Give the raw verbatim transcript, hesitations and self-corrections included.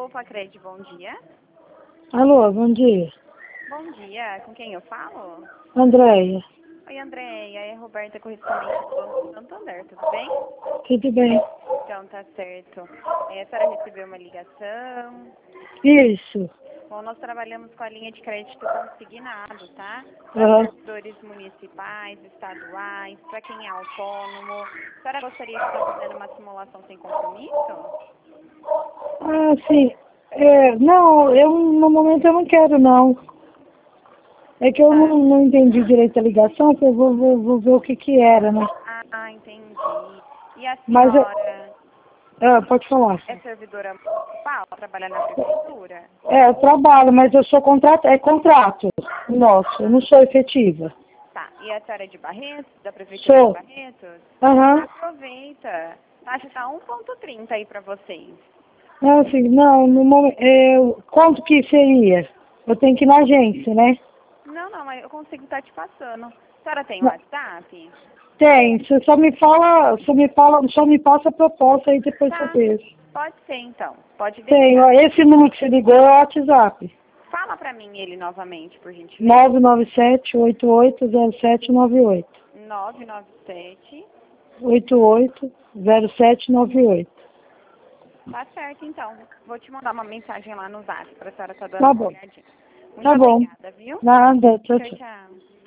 Facred, bom dia. Alô, bom dia. Bom dia, com quem eu falo? Andréia. Oi, Andréia, é Roberta, correspondente do Banco Santander, tudo bem? Tudo bem? Então, tá certo. É, a senhora recebeu uma ligação. Isso. Bom, nós trabalhamos com a linha de crédito consignado, tá? Para Aham. servidores municipais, estaduais, para quem é autônomo. A senhora gostaria de estar fazendo uma simulação sem compromisso? Ah, sim. É, não, eu no momento eu não quero não. É que eu Tá. não, não entendi direito a ligação, que eu vou, vou, vou ver o que que era, né? Ah, entendi. E a Mas eu, senhora ah, pode falar. é servidora municipal? Trabalha na prefeitura? É, eu trabalho, mas eu sou contrato, é contrato nosso, eu não sou efetiva. Tá. E a senhora é de Barretos? Da prefeitura Sou. de Barretos? Aham. Aproveita. Taxa tá um ponto trinta aí para vocês. Não, assim, não, no momento, é, quanto que seria? Eu tenho que ir na agência, né? Não, não, mas eu consigo estar te passando. A senhora tem WhatsApp? Tem, você só me fala, só me fala, só me passa a proposta aí depois que eu Tá. vejo. Pode ser, então. Pode Tem, ó, deixar. esse número que você ligou é o WhatsApp. Fala para mim ele novamente, por gentileza. nove nove sete, oito oito zero sete nove oito. nove nove sete. oito oito zero sete nove oito. Tá certo, então. Vou te mandar uma mensagem lá no Zap para a senhora estar dando Tá uma bom. olhadinha. Muito Tá bom. obrigada, viu? Nada, tchau, Tchau, tchau. tchau.